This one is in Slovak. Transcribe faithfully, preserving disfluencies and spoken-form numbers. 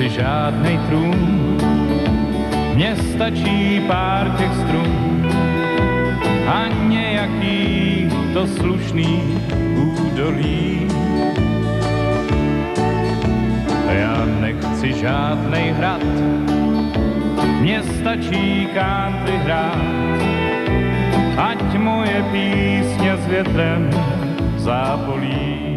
nechci žádnej trůn, mně stačí pár těch strun a nějaký to slušný údolí. Já nechci žádnej hrad, mně stačí country hrát, ať moje písně s větrem zápolí.